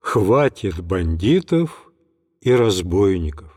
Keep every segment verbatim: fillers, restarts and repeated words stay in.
Хватит бандитов и разбойников.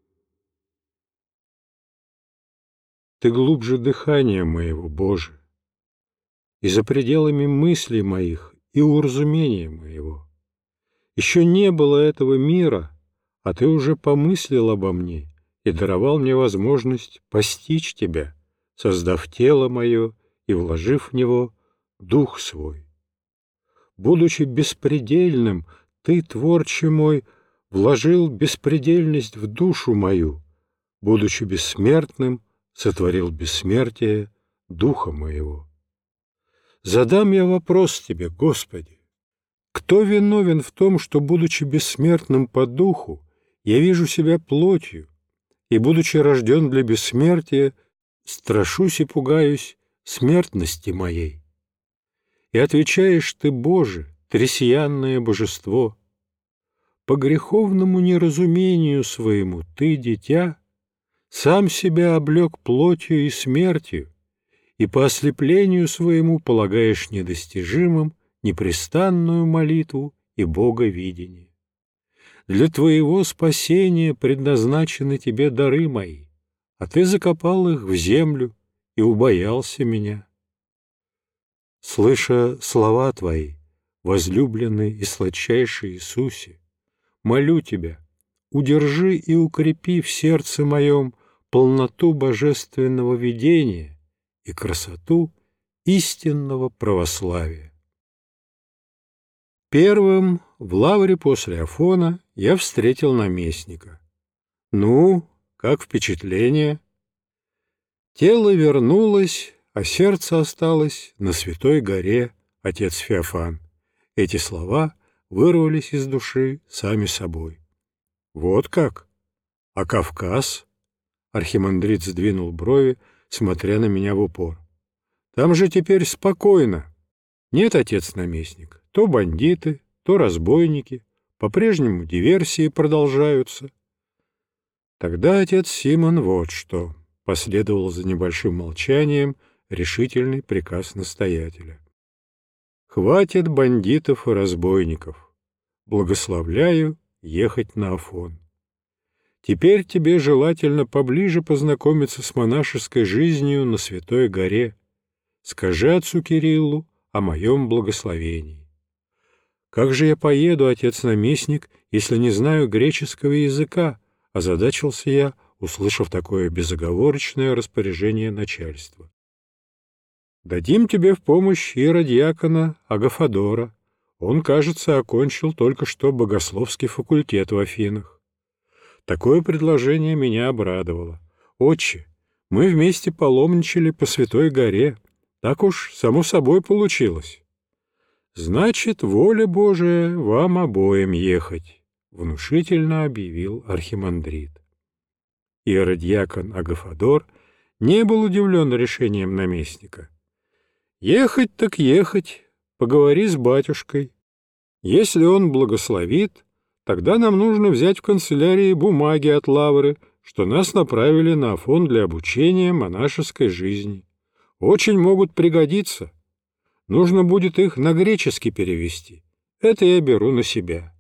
Ты глубже дыхания моего, Боже, и за пределами мыслей моих и уразумения моего. Еще не было этого мира, а Ты уже помыслил обо мне и даровал мне возможность постичь Тебя, создав тело мое и вложив в него дух свой. Будучи беспредельным, Ты, Творче мой, вложил беспредельность в душу мою, будучи бессмертным, сотворил бессмертие духа моего. Задам я вопрос Тебе, Господи: кто виновен в том, что, будучи бессмертным по духу, я вижу себя плотью, и, будучи рожден для бессмертия, страшусь и пугаюсь смертности моей? И отвечаешь Ты, Боже, тресьянное божество: по греховному неразумению своему Ты, дитя, сам себя облег плотью и смертью, и по ослеплению своему полагаешь недостижимым непрестанную молитву и боговидение. Для Твоего спасения предназначены Тебе дары мои, а Ты закопал их в землю и убоялся меня. Слыша слова Твои, возлюбленный и сладчайший Иисусе, молю Тебя, удержи и укрепи в сердце моем полноту божественного видения и красоту истинного православия. Первым в лавре после Афона я встретил наместника. Ну, как впечатление? Тело вернулось, а сердце осталось на Святой горе, отец Феофан. Эти слова вырвались из души сами собой. Вот как? А Кавказ? Архимандрит сдвинул брови, смотря на меня в упор. Там же теперь спокойно. Нет, отец-наместник, то бандиты, то разбойники, по-прежнему диверсии продолжаются. Тогда отец Симон вот что. Последовал за небольшим молчанием решительный приказ настоятеля. Хватит бандитов и разбойников. Благословляю ехать на Афон. Теперь тебе желательно поближе познакомиться с монашеской жизнью на Святой горе. Скажи отцу Кириллу о моем благословении. Как же я поеду, отец-наместник, если не знаю греческого языка? Озадачился я, услышав такое безоговорочное распоряжение начальства. Дадим тебе в помощь иеродьякона Агафодора. Он, кажется, окончил только что богословский факультет в Афинах. Такое предложение меня обрадовало. Отче, мы вместе паломничали по Святой горе. Так уж само собой получилось. Значит, воля Божия вам обоим ехать, внушительно объявил архимандрит. Иеродьякон Агафодор не был удивлен решением наместника. Ехать так ехать, поговори с батюшкой. Если он благословит, тогда нам нужно взять в канцелярии бумаги от лавры, что нас направили на Афон для обучения монашеской жизни. Очень могут пригодиться. Нужно будет их на греческий перевести. Это я беру на себя.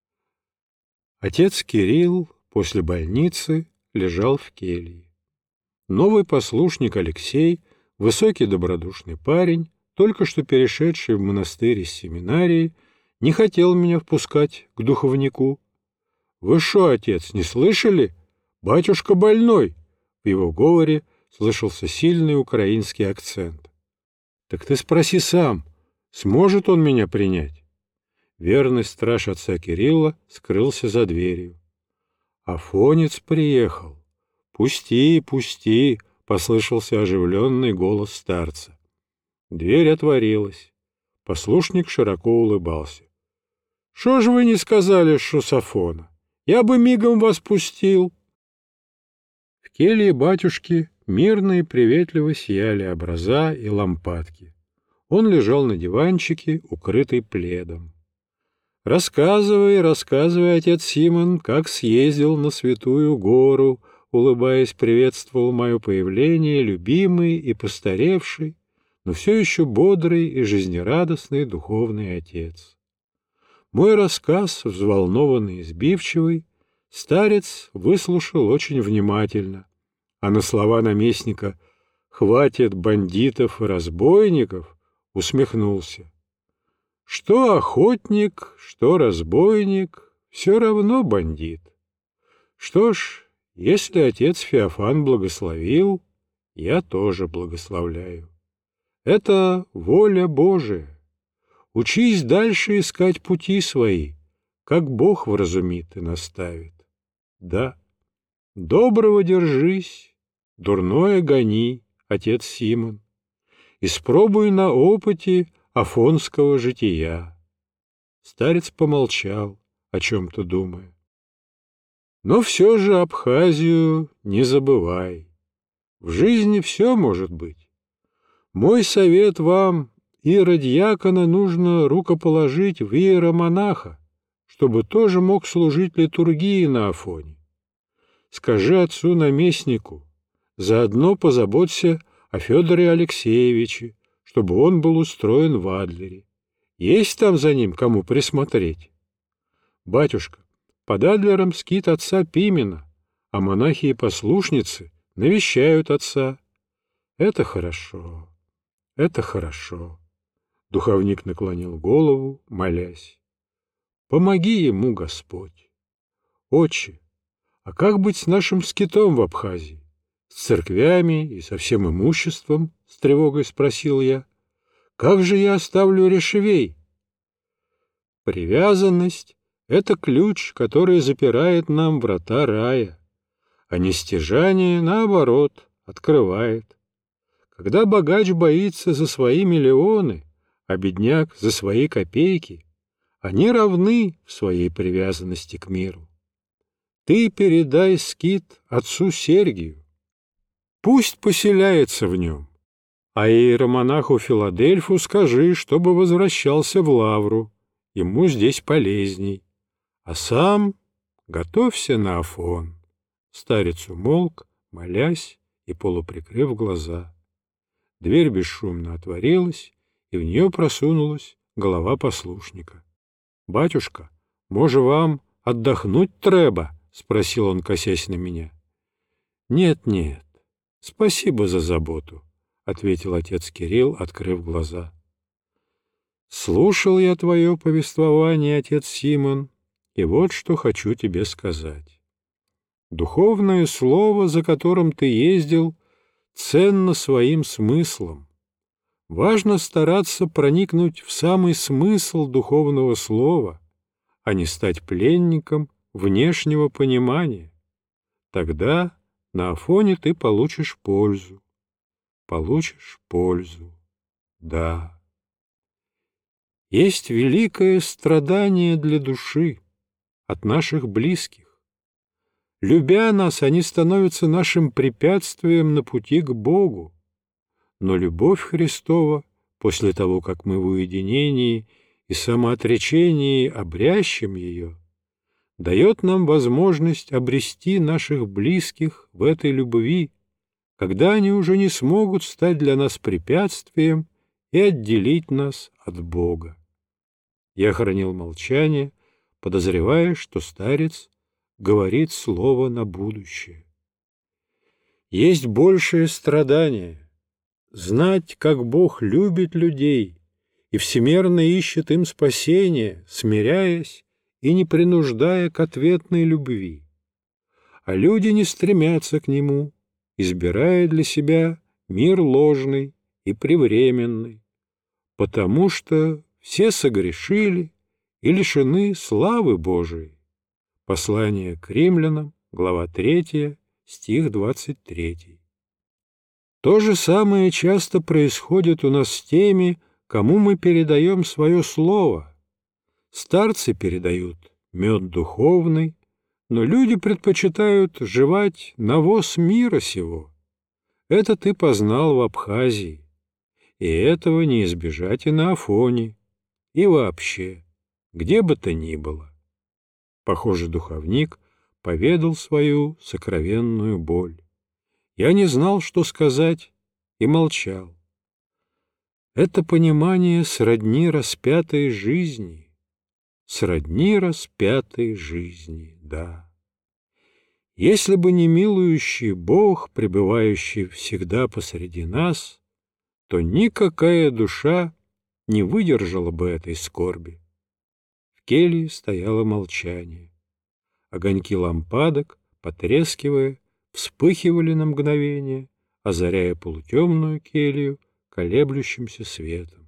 Отец Кирилл после больницы лежал в келье. Новый послушник Алексей, высокий добродушный парень, только что перешедший в монастырь из семинарии, не хотел меня впускать к духовнику. «Вы шо, отец, не слышали? Батюшка больной!» В его говоре слышался сильный украинский акцент. «Так ты спроси сам, сможет он меня принять?» Верный страж отца Кирилла скрылся за дверью. «Афонец приехал. Пусти, пусти!» — послышался оживленный голос старца. Дверь отворилась. Послушник широко улыбался. «Шо ж вы не сказали, что с Афона? Я бы мигом вас пустил!» В келье батюшки мирно и приветливо сияли образа и лампадки. Он лежал на диванчике, укрытый пледом. «Рассказывай, рассказывай, отец Симон, как съездил на Святую гору», улыбаясь, приветствовал мое появление любимый и постаревший, но все еще бодрый и жизнерадостный духовный отец. Мой рассказ, взволнованный и сбивчивый, старец выслушал очень внимательно, а на слова наместника «хватит бандитов и разбойников» усмехнулся. Что охотник, что разбойник, все равно бандит. Что ж, если отец Феофан благословил, я тоже благословляю. Это воля Божия. Учись дальше искать пути свои, как Бог вразумит и наставит. Да, доброго держись, дурное гони, отец Симон. Испробуй на опыте афонского жития. Старец помолчал, о чем-то думая. Но все же Абхазию не забывай. В жизни все может быть. Мой совет вам, иеродьякона, нужно рукоположить в иеромонаха, чтобы тоже мог служить литургии на Афоне. Скажи отцу-наместнику, заодно позаботься о Федоре Алексеевиче, чтобы он был устроен в Адлере. Есть там за ним кому присмотреть? Батюшка, под Адлером скит отца Пимена, а монахи и послушницы навещают отца. Это хорошо, это хорошо. Духовник наклонил голову, молясь. Помоги ему, Господь. Отче, а как быть с нашим скитом в Абхазии? С церквями и со всем имуществом? С тревогой спросил я. Как же я оставлю решевей? Привязанность — это ключ, который запирает нам врата рая, а нестяжание, наоборот, открывает. Когда богач боится за свои миллионы, а бедняк за свои копейки, они равны в своей привязанности к миру. Ты передай скит отцу Сергию. Пусть поселяется в нем. А иеромонаху Филадельфу скажи, чтобы возвращался в Лавру. Ему здесь полезней. А сам готовься на Афон. Старец умолк, молясь и полуприкрыв глаза. Дверь бесшумно отворилась, и в нее просунулась голова послушника. — Батюшка, може вам отдохнуть треба? — спросил он, косясь на меня. — Нет, нет, спасибо за заботу, — ответил отец Кирилл, открыв глаза. — Слушал я твое повествование, отец Симон, и вот что хочу тебе сказать. Духовное слово, за которым ты ездил, ценно своим смыслом. Важно стараться проникнуть в самый смысл духовного слова, а не стать пленником внешнего понимания. Тогда на Афоне ты получишь пользу. Получишь пользу. Да. Есть великое страдание для души от наших близких. Любя нас, они становятся нашим препятствием на пути к Богу. Но любовь Христова, после того, как мы в уединении и самоотречении обрящем ее, дает нам возможность обрести наших близких в этой любви, когда они уже не смогут стать для нас препятствием и отделить нас от Бога. Я хранил молчание, подозревая, что старец говорит слово на будущее. Есть большее страдание — знать, как Бог любит людей и всемерно ищет им спасения, смиряясь и не принуждая к ответной любви. А люди не стремятся к Нему, избирая для себя мир ложный и превременный, потому что все согрешили и лишены славы Божией. Послание к римлянам, глава третья, стих двадцать третий. То же самое часто происходит у нас с теми, кому мы передаем свое слово. Старцы передают мед духовный, но люди предпочитают жевать навоз мира сего. Это ты познал в Абхазии, и этого не избежать и на Афоне, и вообще, где бы то ни было. Похоже, духовник поведал свою сокровенную боль. Я не знал, что сказать, и молчал. Это понимание сродни распятой жизни. сродни распятой жизни, да. Если бы не милующий Бог, пребывающий всегда посреди нас, то никакая душа не выдержала бы этой скорби. В келье стояло молчание. Огоньки лампадок, потрескивая, вспыхивали на мгновение, озаряя полутемную келью колеблющимся светом.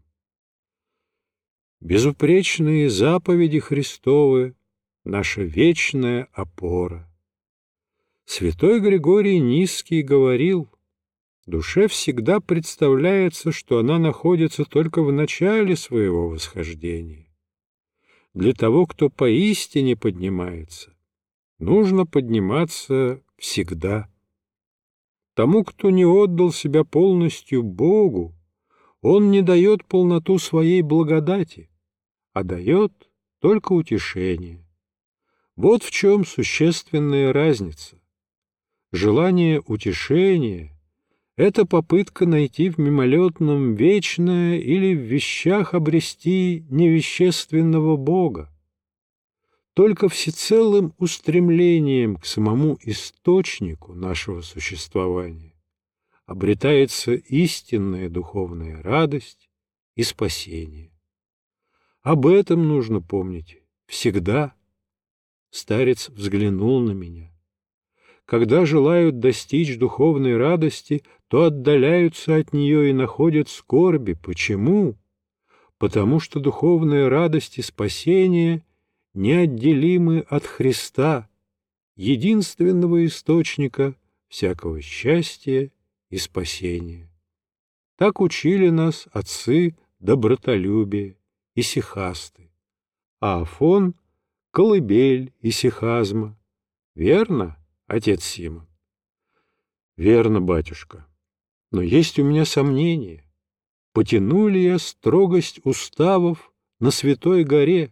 Безупречные заповеди Христовы — наша вечная опора. Святой Григорий Нисский говорил: душе всегда представляется, что она находится только в начале своего восхождения. Для того, кто поистине поднимается, нужно подниматься всегда. Тому, кто не отдал себя полностью Богу, Он не дает полноту своей благодати, а дает только утешение. Вот в чем существенная разница. Желание утешения — это попытка найти в мимолетном вечное или в вещах обрести невещественного Бога. Только всецелым устремлением к самому источнику нашего существования обретается истинная духовная радость и спасение. Об этом нужно помнить всегда. Старец взглянул на меня. Когда желают достичь духовной радости, то отдаляются от нее и находят скорби. Почему? Потому что духовная радость и спасение неотделимы от Христа, единственного источника всякого счастья и спасения. Так учили нас отцы добротолюбия, исихасты, а Афон — колыбель исихазма. Верно, отец Симон? Верно, батюшка. Но есть у меня сомнения. Потяну ли я строгость уставов на Святой горе?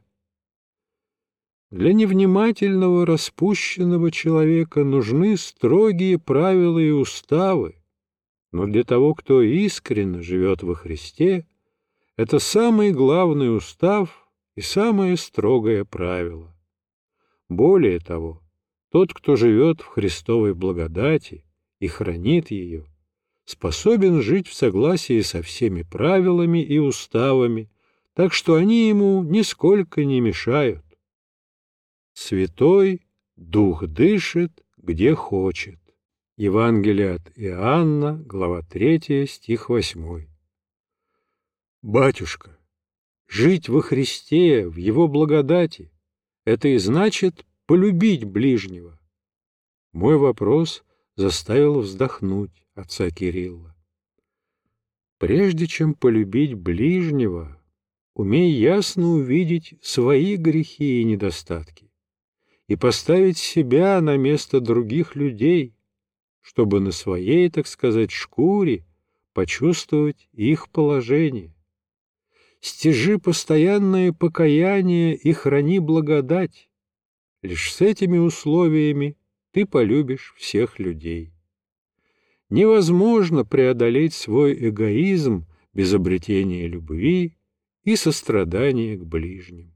Для невнимательного, распущенного человека нужны строгие правила и уставы, но для того, кто искренне живет во Христе, это самый главный устав и самое строгое правило. Более того, тот, кто живет в Христовой благодати и хранит ее, способен жить в согласии со всеми правилами и уставами, так что они ему нисколько не мешают. Святой Дух дышит, где хочет. Евангелие от Иоанна, глава третья, стих восьмой. Батюшка, жить во Христе, в Его благодати — это и значит полюбить ближнего. Мой вопрос заставил вздохнуть отца Кирилла. Прежде чем полюбить ближнего, умей ясно увидеть свои грехи и недостатки и поставить себя на место других людей, чтобы на своей, так сказать, шкуре почувствовать их положение. Стяжи постоянное покаяние и храни благодать. Лишь с этими условиями ты полюбишь всех людей. Невозможно преодолеть свой эгоизм без обретения любви и сострадания к ближним.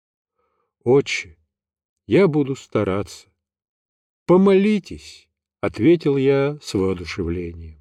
Отче, я буду стараться. Помолитесь, — ответил я с воодушевлением.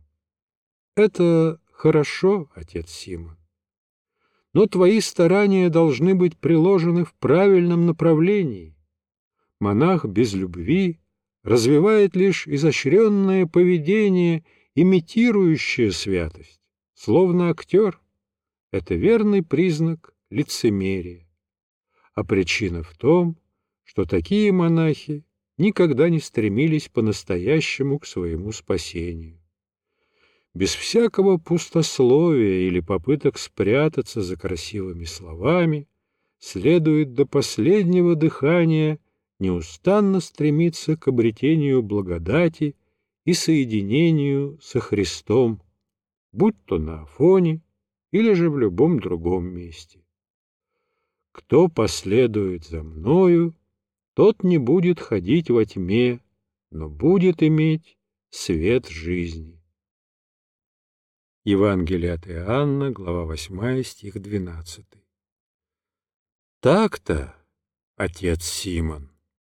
Это хорошо, отец Симон. Но твои старания должны быть приложены в правильном направлении. Монах без любви развивает лишь изощренное поведение, имитирующее святость, словно актер. Это верный признак лицемерия. А причина в том, что такие монахи никогда не стремились по-настоящему к своему спасению. Без всякого пустословия или попыток спрятаться за красивыми словами следует до последнего дыхания неустанно стремиться к обретению благодати и соединению со Христом, будь то на Афоне или же в любом другом месте. Кто последует за мною, тот не будет ходить во тьме, но будет иметь свет жизни. Евангелие от Иоанна, глава восьмая, стих двенадцатый. Так-то, отец Симон.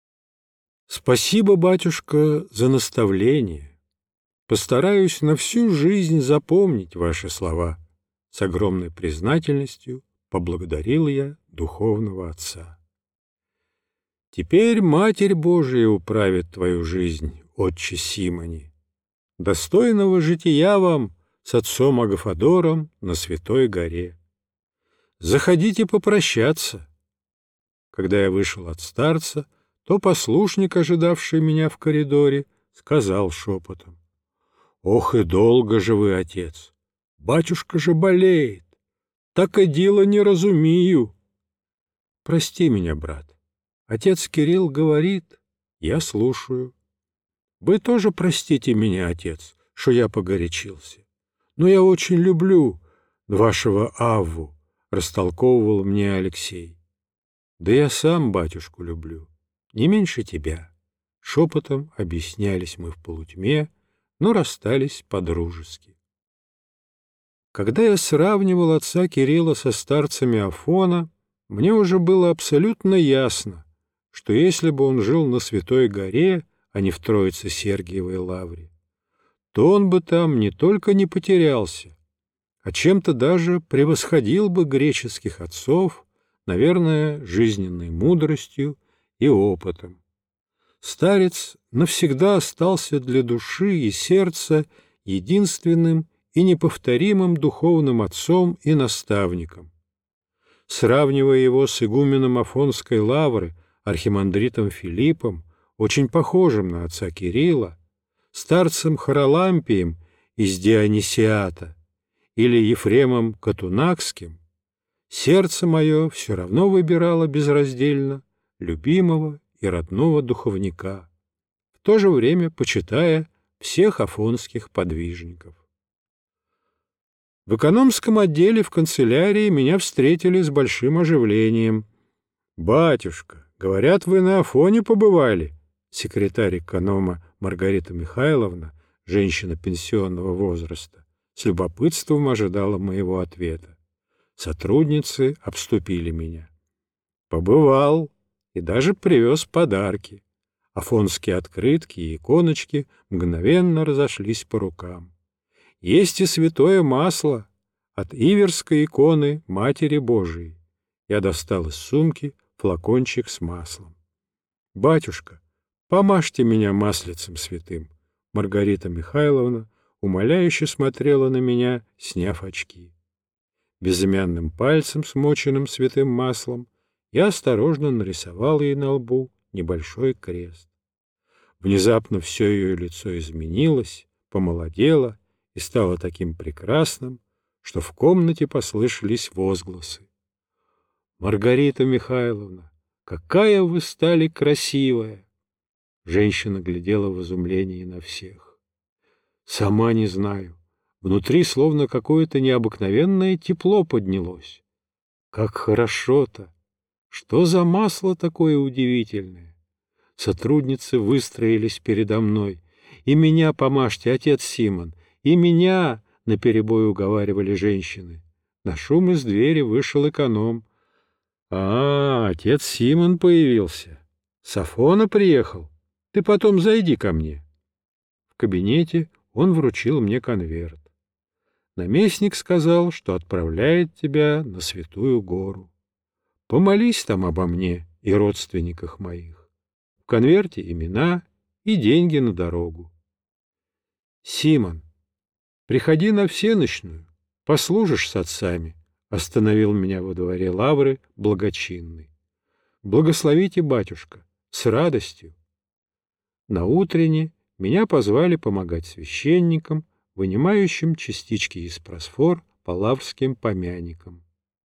Спасибо, батюшка, за наставление. Постараюсь на всю жизнь запомнить ваши слова. С огромной признательностью поблагодарил я духовного отца. Теперь Матерь Божия управит твою жизнь, отче Симоне. Достойного жития вам с отцом Агафодором на Святой горе. Заходите попрощаться. Когда я вышел от старца, то послушник, ожидавший меня в коридоре, сказал шепотом: «Ох и долго же вы, отец! Батюшка же болеет! Так и дело не разумею!» «Прости меня, брат. Отец Кирилл говорит, я слушаю. Вы тоже простите меня, отец, что я погорячился. Но я очень люблю вашего Авву», — растолковывал мне Алексей. «Да я сам батюшку люблю, не меньше тебя». Шепотом объяснялись мы в полутьме, но расстались по-дружески. Когда я сравнивал отца Кирилла со старцами Афона, мне уже было абсолютно ясно, что если бы он жил на Святой горе, а не в Троице-Сергиевой лавре, то он бы там не только не потерялся, а чем-то даже превосходил бы греческих отцов, наверное, жизненной мудростью и опытом. Старец навсегда остался для души и сердца единственным и неповторимым духовным отцом и наставником. Сравнивая его с игуменом Афонской лавры, архимандритом Филиппом, очень похожим на отца Кирилла, старцем Харалампием из Дионисиата или Ефремом Катунакским, сердце мое все равно выбирало безраздельно любимого и родного духовника, в то же время почитая всех афонских подвижников. В экономском отделе в канцелярии меня встретили с большим оживлением. «Батюшка, говорят, вы на Афоне побывали?» Секретарь эконома Маргарита Михайловна, женщина пенсионного возраста, с любопытством ожидала моего ответа. Сотрудницы обступили меня. «Побывал и даже привез подарки». Афонские открытки и иконочки мгновенно разошлись по рукам. Есть и святое масло от Иверской иконы Матери Божией. Я достал из сумки флакончик с маслом. «Батюшка, помажьте меня маслицем святым». Маргарита Михайловна умоляюще смотрела на меня, сняв очки. Безымянным пальцем, смоченным святым маслом, я осторожно нарисовал ей на лбу небольшой крест. Внезапно все ее лицо изменилось, помолодело и стало таким прекрасным, что в комнате послышались возгласы. «Маргарита Михайловна, какая вы стали красивая!» Женщина глядела в изумлении на всех. «Сама не знаю. Внутри словно какое-то необыкновенное тепло поднялось. Как хорошо-то! Что за масло такое удивительное!» Сотрудницы выстроились передо мной. «И меня помажьте, отец Симон! И меня!» — наперебой уговаривали женщины. На шум из двери вышел эконом. «А, отец Симон появился. С Афона приехал. Ты потом зайди ко мне». В кабинете он вручил мне конверт. Наместник сказал, что отправляет тебя на Святую гору. Помолись там обо мне и родственниках моих. В конверте имена и деньги на дорогу. Симон, приходи на всенощную, послужишь с отцами, остановил меня во дворе лавры благочинный. Благословите, батюшка, с радостью. На утренне меня позвали помогать священникам, вынимающим частички из просфор по лаврским помяникам.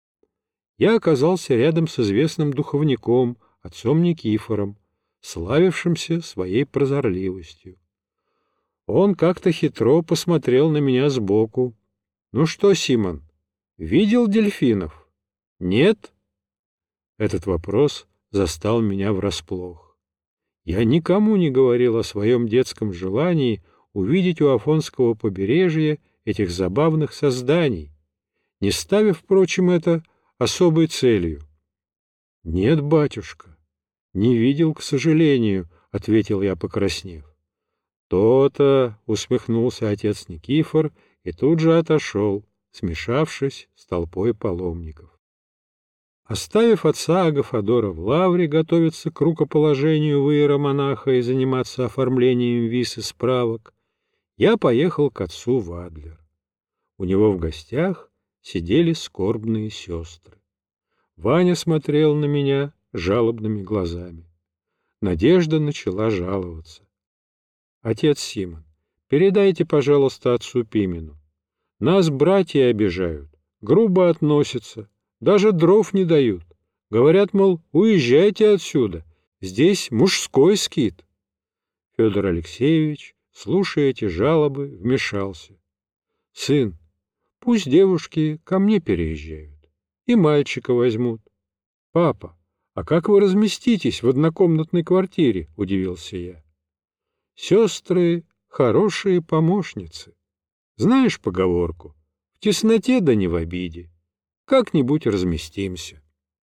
Я оказался рядом с известным духовником, отцом Никифором, славившимся своей прозорливостью. Он как-то хитро посмотрел на меня сбоку. «Ну что, Симон, видел дельфинов? Нет?» Этот вопрос застал меня врасплох. Я никому не говорил о своем детском желании увидеть у Афонского побережья этих забавных созданий, не ставя, впрочем, это особой целью. «Нет, батюшка, Не видел, к сожалению, — ответил я, покраснев. То-то, — усмехнулся отец Никифор и тут же отошел, смешавшись с толпой паломников. Оставив отца Агафодора в лавре готовиться к рукоположению в иеромонаха и заниматься оформлением виз и справок, я поехал к отцу в Адлер. У него в гостях сидели скорбные сестры. Ваня смотрел на меня жалобными глазами. Надежда начала жаловаться. — Отец Симон, передайте, пожалуйста, отцу Пимену. Нас братья обижают, грубо относятся, даже дров не дают. Говорят, мол, уезжайте отсюда, здесь мужской скит. Федор Алексеевич, слушая эти жалобы, вмешался. — Сын, пусть девушки ко мне переезжают, и мальчика возьмут. — Папа, а как вы разместитесь в однокомнатной квартире? — удивился я. — Сестры — хорошие помощницы. Знаешь поговорку? В тесноте да не в обиде. Как-нибудь разместимся.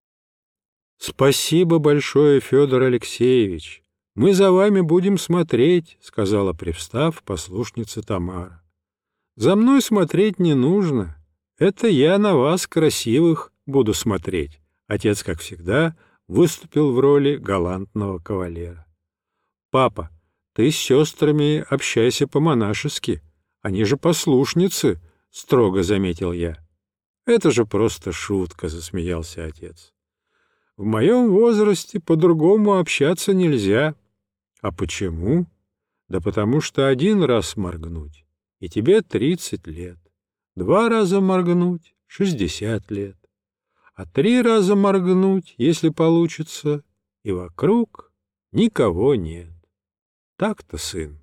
— Спасибо большое, Федор Алексеевич. Мы за вами будем смотреть, — сказала, привстав, послушница Тамара. — За мной смотреть не нужно. Это я на вас, красивых, буду смотреть. Отец, как всегда, выступил в роли галантного кавалера. — Папа, ты с сестрами общайся по-монашески. Они же послушницы, — строго заметил я. — Это же просто шутка, — засмеялся отец. — В моем возрасте по-другому общаться нельзя. — А почему? — Да потому что один раз моргнуть, и тебе тридцать лет. Два раза моргнуть — шестьдесят лет. А три раза моргнуть, если получится, и вокруг никого нет. Так-то, сын.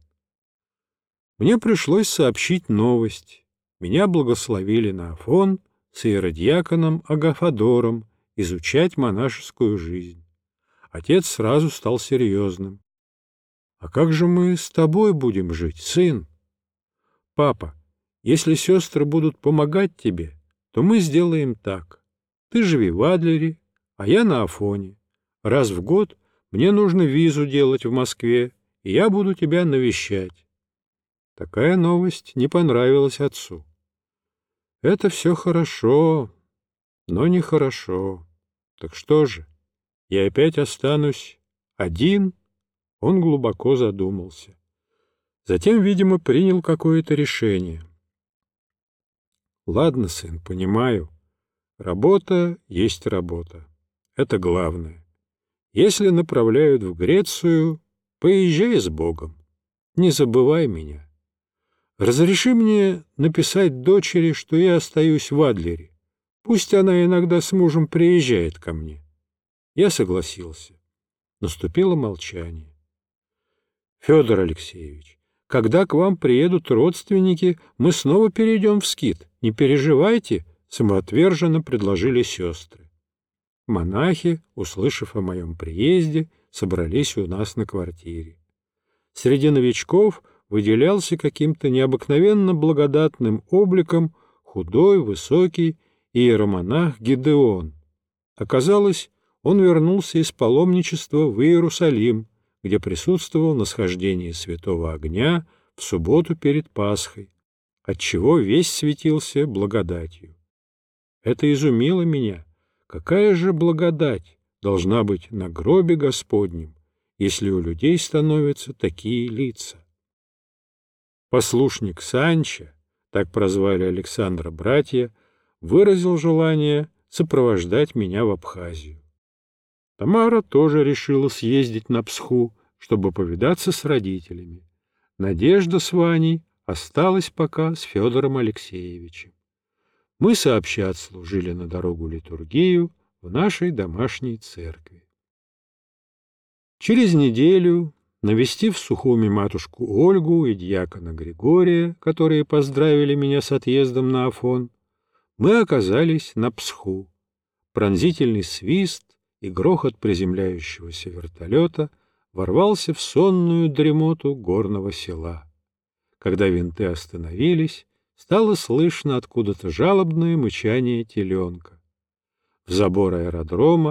Мне пришлось сообщить новость. Меня благословили на Афон с иеродиаконом Агафодором изучать монашескую жизнь. Отец сразу стал серьезным. — А как же мы с тобой будем жить, сын? — Папа, если сестры будут помогать тебе, то мы сделаем так. Ты живи в Адлере, а я на Афоне. Раз в год мне нужно визу делать в Москве, и я буду тебя навещать. Такая новость не понравилась отцу. Это все хорошо, но нехорошо. Так что же, я опять останусь один? Он глубоко задумался. Затем, видимо, принял какое-то решение. Ладно, сын, понимаю. Работа есть работа. Это главное. Если направляют в Грецию, поезжай с Богом. Не забывай меня. Разреши мне написать дочери, что я остаюсь в Адлере. Пусть она иногда с мужем приезжает ко мне. Я согласился. Наступило молчание. Федор Алексеевич, когда к вам приедут родственники, мы снова перейдем в скит. Не переживайте, самоотверженно предложили сестры. Монахи, услышав о моем приезде, собрались у нас на квартире. Среди новичков выделялся каким-то необыкновенно благодатным обликом худой, высокий иеромонах Гидеон. Оказалось, он вернулся из паломничества в Иерусалим, где присутствовал на схождении святого огня в субботу перед Пасхой, отчего весь светился благодатью. Это изумило меня. Какая же благодать должна быть на гробе Господнем, если у людей становятся такие лица? Послушник Санча, так прозвали Александра братья, выразил желание сопровождать меня в Абхазию. Тамара тоже решила съездить на Псху, чтобы повидаться с родителями. Надежда с Ваней осталась пока с Федором Алексеевичем. Мы сообща отслужили на дорогу литургию в нашей домашней церкви. Через неделю, навестив в Сухуми матушку Ольгу и дьякона Григория, которые поздравили меня с отъездом на Афон, мы оказались на Псху. Пронзительный свист и грохот приземляющегося вертолета ворвался в сонную дремоту горного села. Когда винты остановились, стало слышно откуда-то жалобное мычание теленка. В забор аэродрома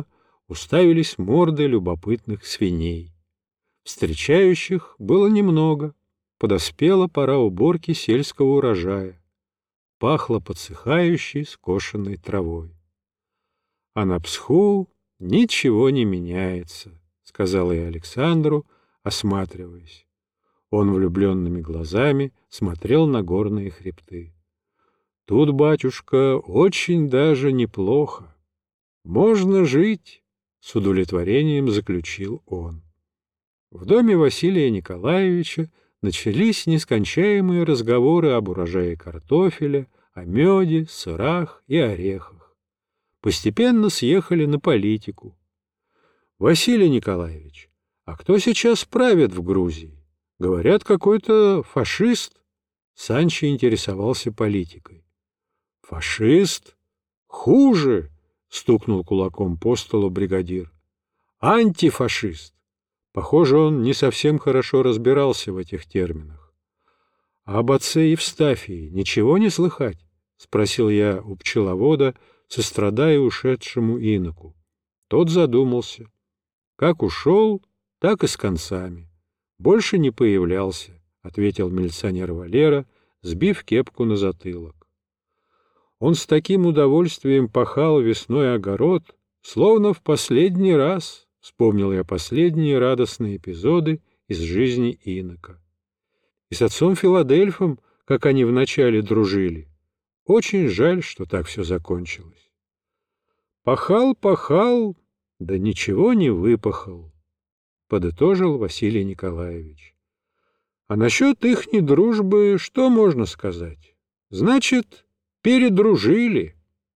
уставились морды любопытных свиней. Встречающих было немного. Подоспела пора уборки сельского урожая. Пахло подсыхающей скошенной травой. А на Псху ничего не меняется, — сказала я Александру, осматриваясь. Он влюбленными глазами смотрел на горные хребты. Тут, батюшка, очень даже неплохо. Можно жить, — с удовлетворением заключил он. В доме Василия Николаевича начались нескончаемые разговоры об урожае картофеля, о меде, сырах и орехах. Постепенно съехали на политику. Василий Николаевич, а кто сейчас правит в Грузии? Говорят, какой-то фашист. Санчо интересовался политикой. Фашист? Хуже, стукнул кулаком по столу бригадир. Антифашист. Похоже, он не совсем хорошо разбирался в этих терминах. — А об отце Евстафии ничего не слыхать? — спросил я у пчеловода, сострадая ушедшему иноку. Тот задумался. Как ушел, так и с концами. Больше не появлялся, — ответил милиционер Валера, сбив кепку на затылок. Он с таким удовольствием пахал весной огород, словно в последний раз. Вспомнил я последние радостные эпизоды из жизни инока. И с отцом Филадельфом, как они вначале дружили. Очень жаль, что так все закончилось. Пахал, пахал, да ничего не выпахал, подытожил Василий Николаевич. А насчет ихней дружбы что можно сказать? Значит, передружили.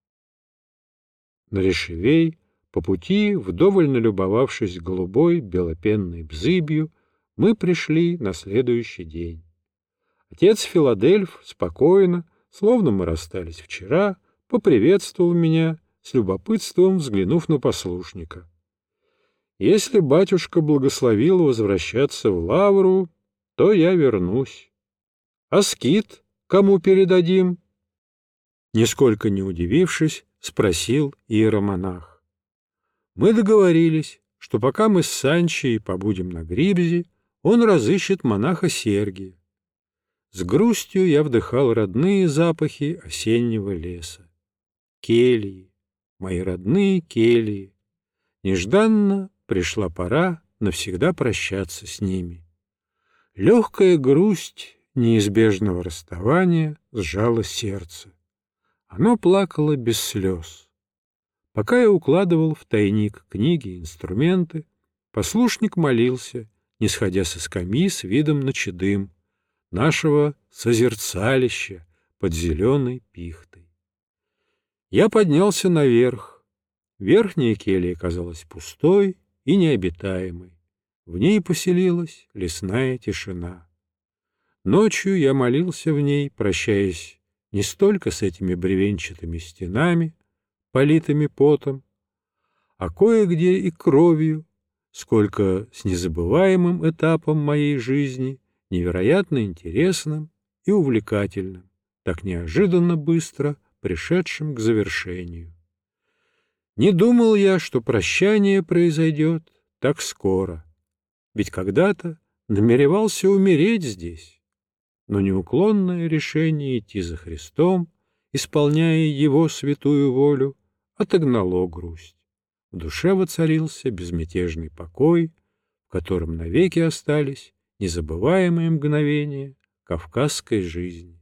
На Решевей, по пути, вдоволь налюбовавшись голубой белопенной бзыбью, мы пришли на следующий день. Отец Филадельф спокойно, словно мы расстались вчера, поприветствовал меня, с любопытством взглянув на послушника. Если батюшка благословил возвращаться в Лавру, то я вернусь. А скит кому передадим? Нисколько не удивившись, спросил иеромонах. Мы договорились, что пока мы с Санчей побудем на Грибзе, он разыщет монаха Сергия. С грустью я вдыхал родные запахи осеннего леса. Кельи, мои родные кельи. Нежданно пришла пора навсегда прощаться с ними. Легкая грусть неизбежного расставания сжала сердце. Оно плакало без слез. Пока я укладывал в тайник книги и инструменты, послушник молился, не сходя со скамьи с видом на Чедым, нашего созерцалища под зеленой пихтой. Я поднялся наверх. Верхняя келья казалась пустой и необитаемой. В ней поселилась лесная тишина. Ночью я молился в ней, прощаясь не столько с этими бревенчатыми стенами, политыми потом, а кое-где и кровью, сколько с незабываемым этапом моей жизни, невероятно интересным и увлекательным, так неожиданно быстро пришедшим к завершению. Не думал я, что прощание произойдет так скоро, ведь когда-то намеревался умереть здесь, но неуклонное решение идти за Христом, исполняя Его святую волю, отогнало грусть. В душе воцарился безмятежный покой, в котором навеки остались незабываемые мгновения кавказской жизни.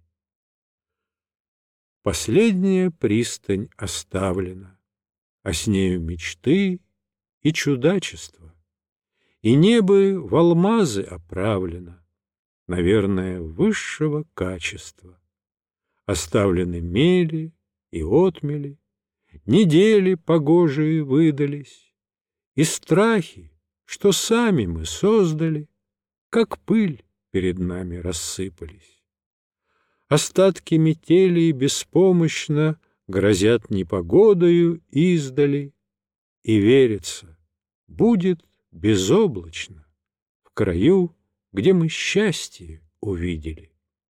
Последняя пристань оставлена, а с нею мечты и чудачества, и небо в алмазы оправлено, наверное, высшего качества. Оставлены мели и отмели, недели погожие выдались, и страхи, что сами мы создали, как пыль перед нами рассыпались. Остатки метели беспомощно грозят непогодою издали, и верится, будет безоблачно в краю, где мы счастье увидели.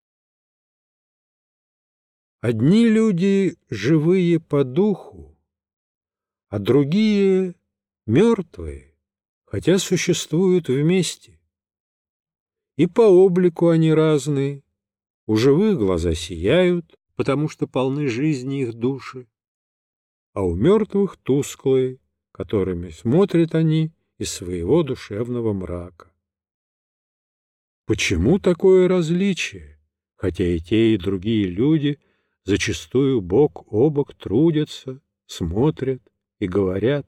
Одни люди живые по духу, а другие мертвые, хотя существуют вместе. И по облику они разные, у живых глаза сияют, потому что полны жизни их души, а у мертвых тусклые, которыми смотрят они из своего душевного мрака. Почему такое различие, хотя и те, и другие люди зачастую бок о бок трудятся, смотрят и говорят?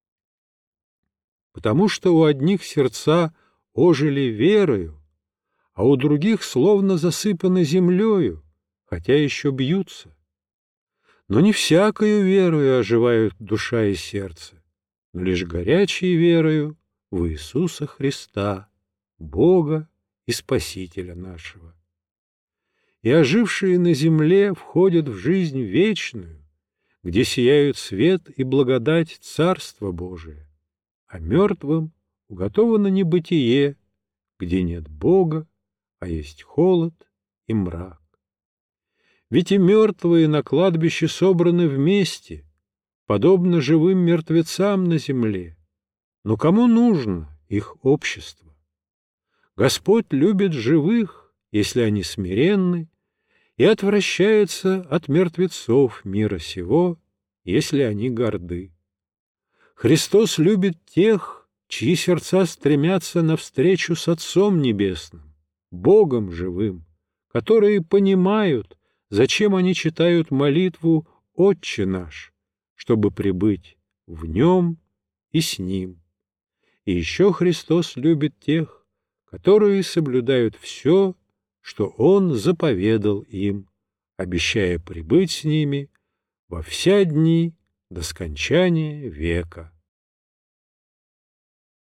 Потому что у одних сердца ожили верою, а у других словно засыпаны землею, хотя еще бьются. Но не всякою верою оживают душа и сердце, но лишь горячей верою в Иисуса Христа, Бога и Спасителя нашего. И ожившие на земле входят в жизнь вечную, где сияют свет и благодать Царства Божия, а мертвым уготовано небытие, где нет Бога, а есть холод и мрак. Ведь и мертвые на кладбище собраны вместе, подобно живым мертвецам на земле. Но кому нужно их общество? Господь любит живых, если они смиренны, и отвращается от мертвецов мира сего, если они горды. Христос любит тех, чьи сердца стремятся навстречу с Отцом Небесным, Богом живым, которые понимают, зачем они читают молитву «Отче наш», чтобы пребыть в Нем и с Ним. И еще Христос любит тех, которые соблюдают все, что Он заповедал им, обещая пребыть с ними во все дни до скончания века.